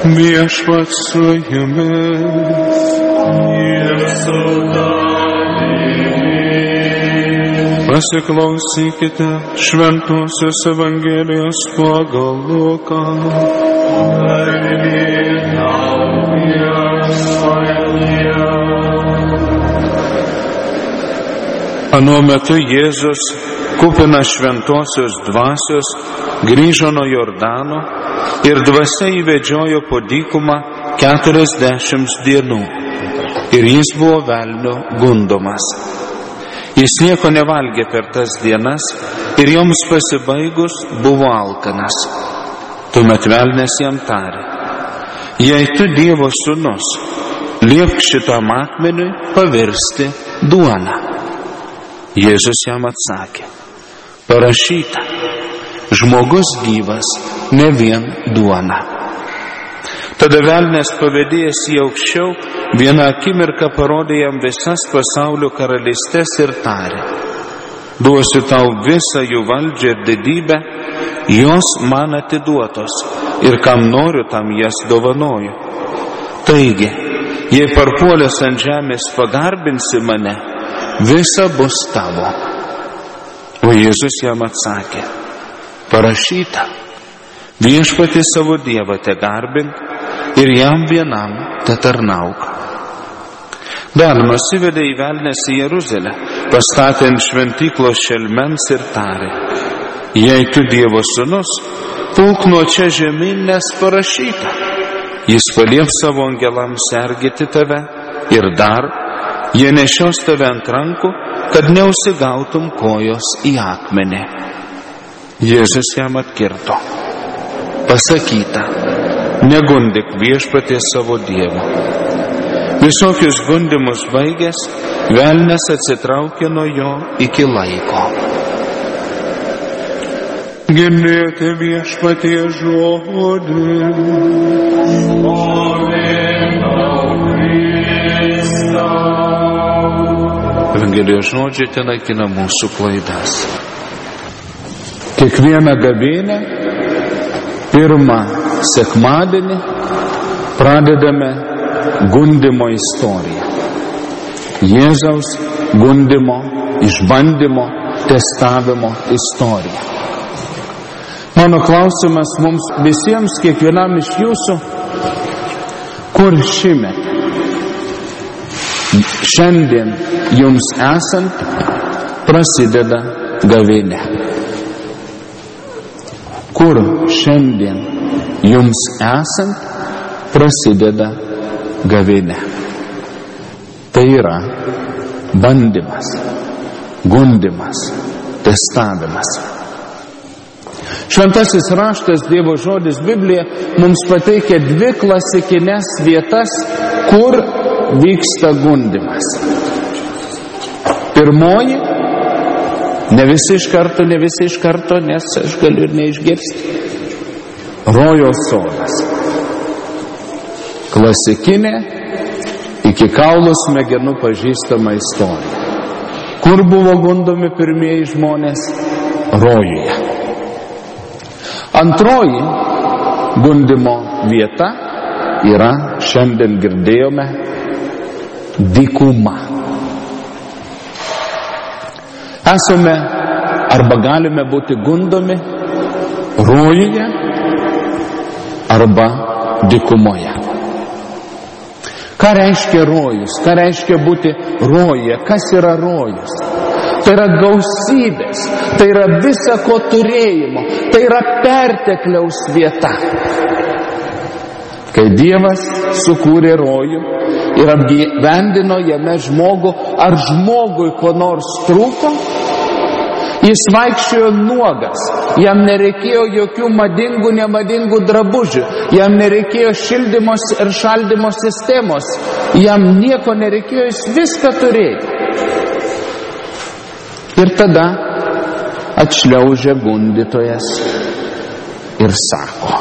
Viešpats su jumis. Ir su tavimi. Pasiklausykite Šventosios Evangelijos pagal Luką. Anuo metu Jėzus, kupinas šventosios dvasios, grįžo nuo Jordano ir dvasia įvedžiojo po dykumą 40 dienų. Ir jis buvo velnio gundomas. Jis nieko nevalgė per tas dienas ir joms pasibaigus buvo alkanas. Tuomet velnias jam tarė: jei tu Dievo sūnus, liepk šitam akmeniui pavirsti duoną. Jėzus jam atsakė: parašyta, žmogus gyvas ne vien duona. Tada velnias pavedėjęs jį aukščiau, vieną akimirką parodė jam visas pasaulio karalystes ir tarė: duosiu tau visą jų valdžią ir didybę, jos man atiduotos ir kam noriu, tam jas dovanoju. Taigi, jei parpuolęs ant žemės pagarbinsi mane, visa bus tavo. O Jėzus jam atsakė: parašyta, viešpatį savo Dievą te garbink ir jam vienam te tarnauk. Dar nusivedė į velnias į Jeruzalę, pastatė ant šventyklos šelmens ir tarė: jei tu Dievo sūnus, pulk nuo čia žemyn, nes parašyta, jis palieps savo angelams sergėti tave ir dar jie nešios tave ant rankų, kad neužsigautum kojos į akmenį. Jėzus jam atkirto: pasakyta, negundik viešpaties savo Dievo. Visokius gundimus baigęs, velnias atsitraukė nuo jo iki laiko. Girdėjote viešpaties žodį. Evangelijos žodžiai ten naikina mūsų klaidas. Kiekvieną gavėnią, pirmą sekmadienį pradedame gundimo istoriją. Jėzaus gundimo, išbandymo, testavimo istoriją. Mano klausimas mums visiems, kiekvienam iš jūsų: kur šįmet, šiandien jums esant, prasideda gavėnia? Kur šiandien jums esant prasideda gavėnia? Tai yra bandymas, gundymas, testavimas. Šventasis raštas, Dievo žodis, Biblija mums pateikia 2 klasikinės vietas, kur vyksta gundymas. Pirmoji, ne visi iš karto, nes aš galiu ir neišgirsti. Rojaus sodas. Klasikinė, iki kaulų smegenų pažįstama istorija. Kur buvo gundomi pirmieji žmonės? Rojuje. Antroji gundimo vieta yra, šiandien girdėjome, dykuma. Esame arba galime būti gundomi rojuje arba dykumoje. Ką reiškia rojus? Ką reiškia būti rojuje? Kas yra rojus? Tai yra gausybės, tai yra visa ko turėjimo, tai yra pertekliaus vieta. Kai Dievas sukūrė rojų ir apgyvendino jame žmogų, ar žmogui ko nors trūko, jis vaikščiojo nuogas, jam nereikėjo jokių madingų, nemadingų drabužių, jam nereikėjo šildymos ir šaldymo sistemos, jam nieko nereikėjo, jis viską turėjo. Ir tada atšliaužia gundytojas ir sako: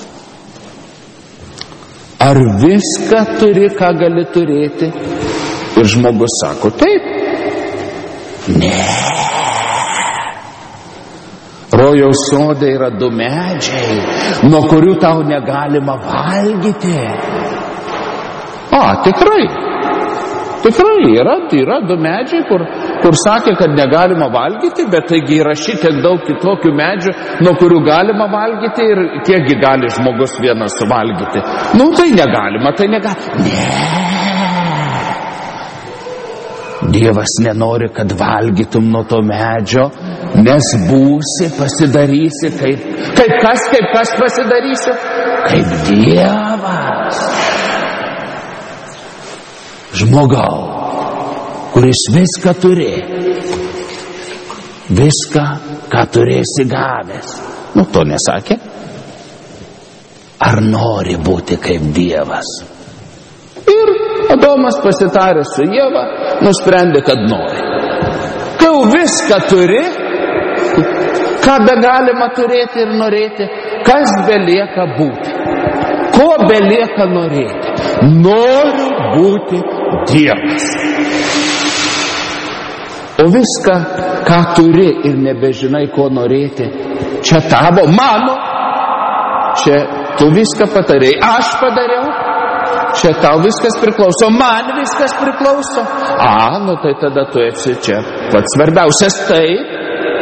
ar viską turi, ką gali turėti? Ir žmogus sako: taip. Ne. Rojaus sode yra 2 medžiai, nuo kurių tau negalima valgyti. Tikrai yra 2 medžiai, kur sakė, kad negalima valgyti, bet taigi yra šitiek daug kitokių medžių, nuo kurių galima valgyti ir kiekgi gali žmogus vienas suvalgyti. Tai negalima. Ne. Dievas nenori, kad valgytum nuo to medžio, nes pasidarysi kaip kas pasidarysi? Kaip Dievas. Žmogau, kuris viską turi, viską, ką turėsi gavęs. To nesakė. Ar nori būti kaip Dievas? Ir Adomas pasitarė su Ieva, nusprendė, kad nori. Kai jau viską turi, ką be galima turėti ir norėti, kas belieka būti? Ko belieka norėti? Noriu būti Dievas. O viską, ką turi ir nebežinai, ko norėti, čia tavo, mano, čia tu viską padarei, aš padariau, čia tau viskas priklauso, man viskas priklauso. Tai tada tu esi čia pats svarbiausias. Taip.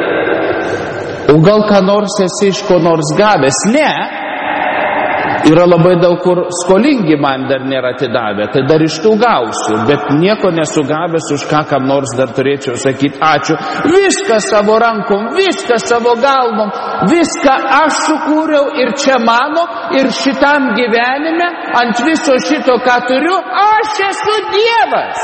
O gal ką nors esi iš ko nors gavęs? Ne. Yra labai daug kur skolingi man dar nėra atidavę, tai dar iš tų gausiu, bet nieko nesugavęs, už ką kam nors dar turėčiau sakyti ačiū. Viską savo rankom, viską savo galvom, viską aš sukūriau ir čia mano, ir šitam gyvenime, ant viso šito, ką turiu, aš esu Dievas.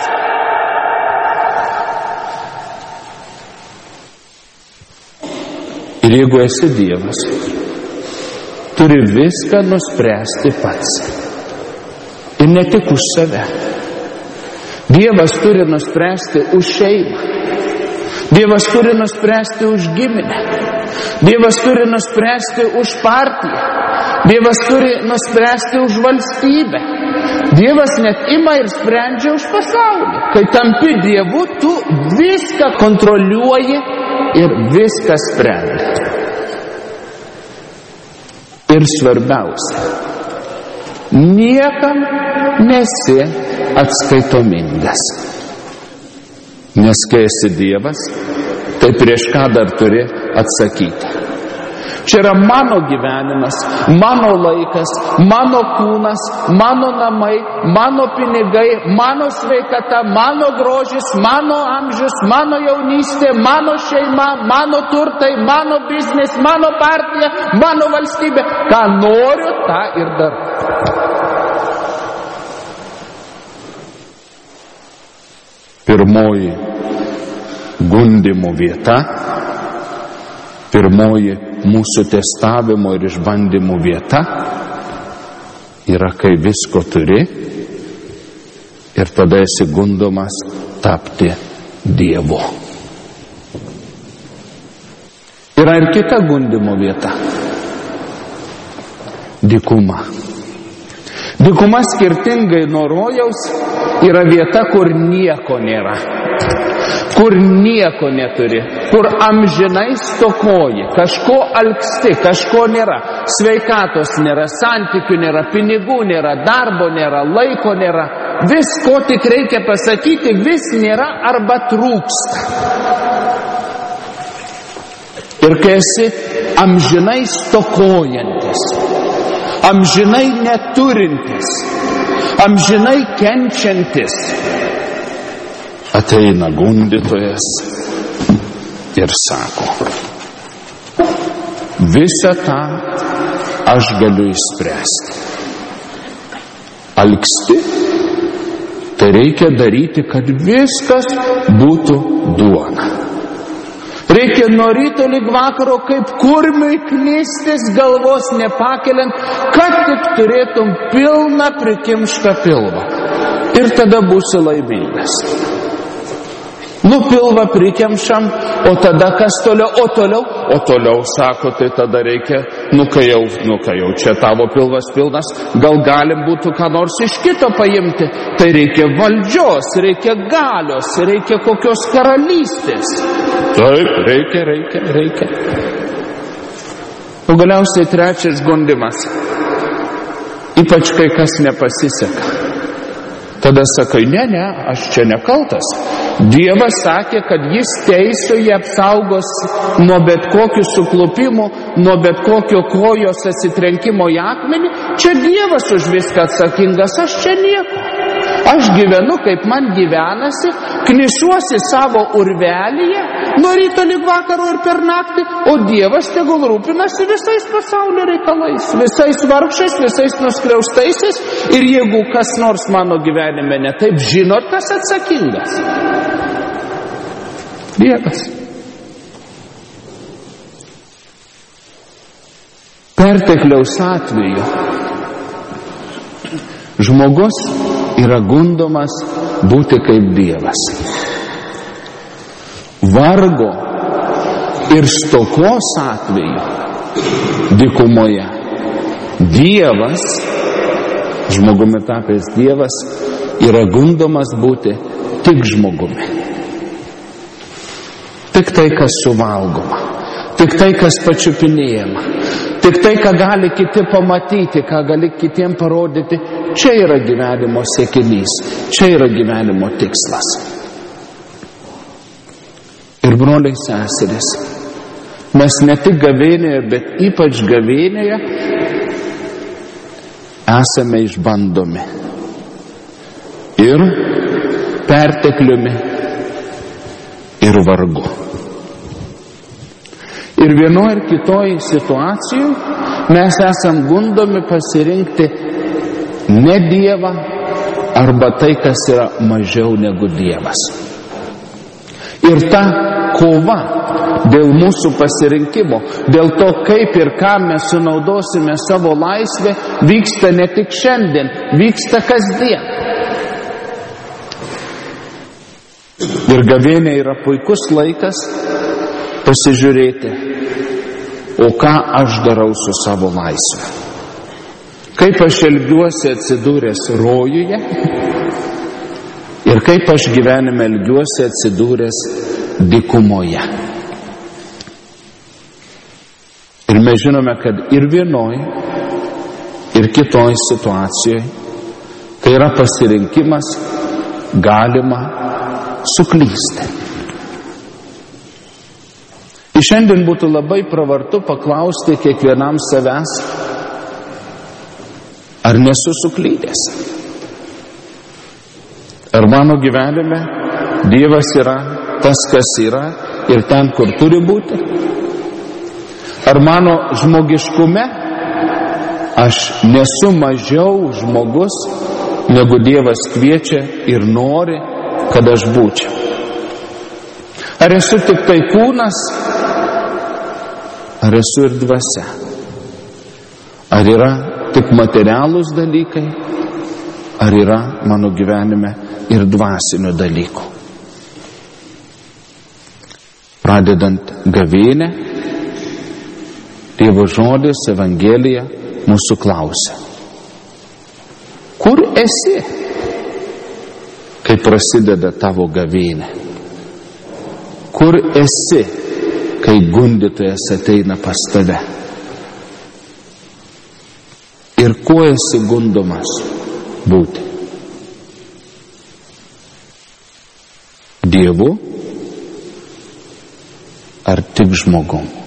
Ir jeigu esi Dievas, turi viską nuspręsti pats. Ir ne tik už save. Dievas turi nuspręsti už šeimą. Dievas turi nuspręsti už giminę. Dievas turi nuspręsti už partiją. Dievas turi nuspręsti už valstybę. Dievas net ima ir sprendžia už pasaulį. Kai tampi Dievu, tu viską kontroliuoji ir viską sprendi. Ir svarbiausia, niekam nesi atskaitomingas. Nes kai esi Dievas, tai prieš ką dar turi atsakyti. Čia yra mano gyvenimas, mano laikas, mano kūnas, mano namai, mano pinigai, mano sveikata, mano grožis, mano amžius, mano jaunystė, mano šeima, mano turtai, mano biznis, mano partija, mano valstybė. Ką noriu, tą ir darau. Pirmoji gundymo vieta, pirmoji mūsų testavimo ir išbandymų vieta yra, kai visko turi ir tada esi gundomas tapti Dievu. Yra ir kita gundymo vieta. Dykuma. Dykuma skirtingai nuo rojaus yra vieta, kur nieko nėra. Kur nieko neturi, kur amžinai stokoji, kažko alksti, kažko nėra, sveikatos nėra, santykių nėra, pinigų nėra, darbo nėra, laiko nėra, visko tik reikia pasakyti, vis nėra arba trūksta. Ir kai esi amžinai stokojantis, amžinai neturintis, amžinai kenčiantis, ateina gundytojas ir sako, visą tą aš galiu išspręsti. Alksti, tai reikia daryti, kad viskas būtų duona. Reikia nuo ryto lig vakaro kaip kurmiui knistis, galvos nepakeliant, kad tik turėtum pilną prikimštą pilvą. Ir tada būsi laimingas. Pilvą prikemšam, o tada kas toliau? O toliau sako, tai tada reikia, kai jau čia tavo pilvas pilnas, gal galim būtų ką nors iš kito paimti. Tai reikia valdžios, reikia galios, reikia kokios karalystės. Taip, reikia. O galiausiai trečias gundymas. Ypač kai kas nepasiseka. Tada sakai, ne, aš čia nekaltas. Dievas sakė, kad jis teisųjį apsaugos nuo bet kokių suklupimų, nuo bet kokio kojos atsitrenkimo į akmenį. Čia Dievas už viską atsakingas, aš čia nieko. Aš gyvenu, kaip man gyvenasi, knisuosi savo urvelyje, nuo ryto lig vakaro ir per naktį, o Dievas tegul rūpinasi visais pasaulio reikalais, visais vargšais, visais nuskriaustaisiais, ir jeigu kas nors mano gyvenime ne taip, žinot, kas atsakingas? Dievas. Pertekliaus atveju žmogus yra gundomas būti kaip Dievas. Vargo ir stokos atveju dykumoje Dievas, žmogumi tapęs Dievas, yra gundomas būti tik žmogumi. Tik tai, kas suvalgoma, tik tai, kas pačiupinėjama, tik tai, ką gali kiti pamatyti, ką gali kitiem parodyti, čia yra gyvenimo siekinys, čia yra gyvenimo tikslas. Ir broliai seserys, mes ne tik gavėnėje, bet ypač gavėnėje esame išbandomi ir pertekliumi ir vargu. Ir vienoje ir kitoje situacijoje mes esam gundomi pasirinkti ne Dievą arba tai, kas yra mažiau negu Dievas. Ir ta kova dėl mūsų pasirinkimo, dėl to, kaip ir ką mes sunaudosime savo laisvę, vyksta ne tik šiandien, vyksta kasdien. Ir gavėnė yra puikus laikas pasižiūrėti, o ką aš darau su savo laisve. Kaip aš elgiuosi atsidūręs rojuje ir kaip aš gyvenime elgiuosi atsidūręs dykumoje. Ir mes žinome, kad ir vienoj, ir kitoj situacijoje tai yra pasirinkimas, galima suklysti. Ir šiandien būtų labai pravartu paklausti kiekvienam savęs, ar nesu suklydęs? Ar mano gyvenime Dievas yra tas, kas yra ir ten, kur turi būti? Ar mano žmogiškume aš nesu mažiau žmogus, negu Dievas kviečia ir nori, kad aš būčiau? Ar esu tik tai kūnas, ar esu ir dvasia? Ar yra tik materialūs dalykai, ar yra mano gyvenime ir dvasinių dalykų? Pradedant gavėnę, Dievo žodis, Evangelija mūsų klausia: kur esi, kai prasideda tavo gavėnė? Kur esi, kai gundytojas ateina pas tave? Ir kuo esi gundomas būti? Dievu ar tik žmogum?